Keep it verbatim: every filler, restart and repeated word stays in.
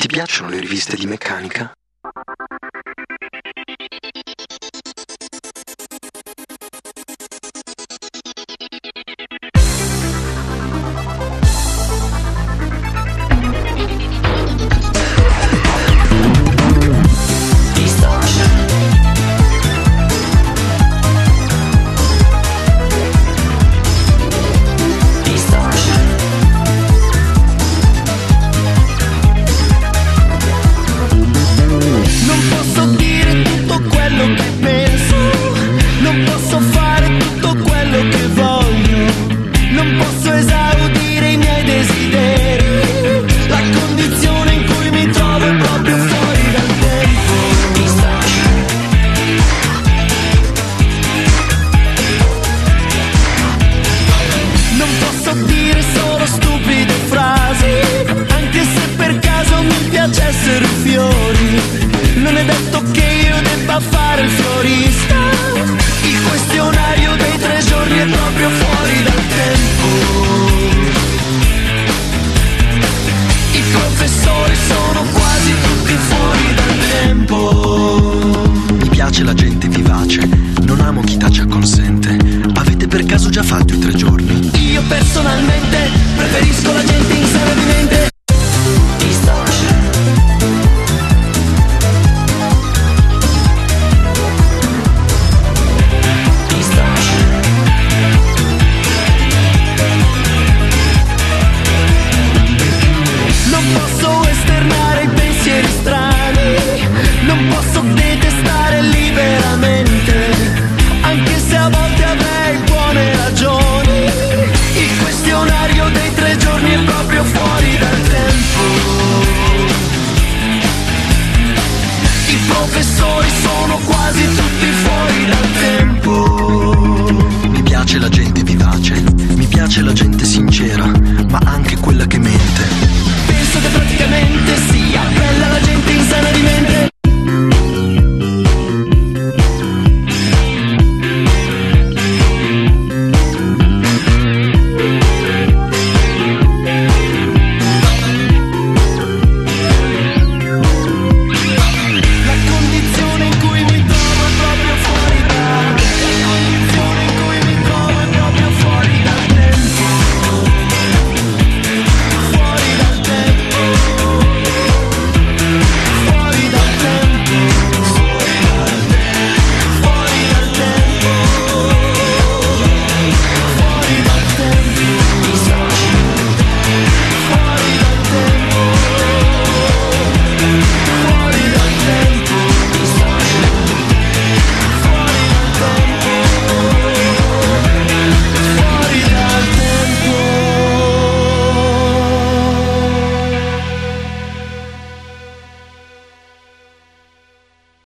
Ti piacciono le riviste di meccanica? Non è detto che io debba fare il florista. Il questionario dei tre giorni è proprio fuori dal tempo. I professori sono quasi tutti fuori dal tempo. Mi piace la gente vivace, non amo chi tace acconsente. Avete per caso già fatto i tre giorni? Io personalmente preferisco la gente in sana di mente. Professori sono quasi tutti fuori dal tempo. Mi piace la gente vivace, mi piace la gente sincera.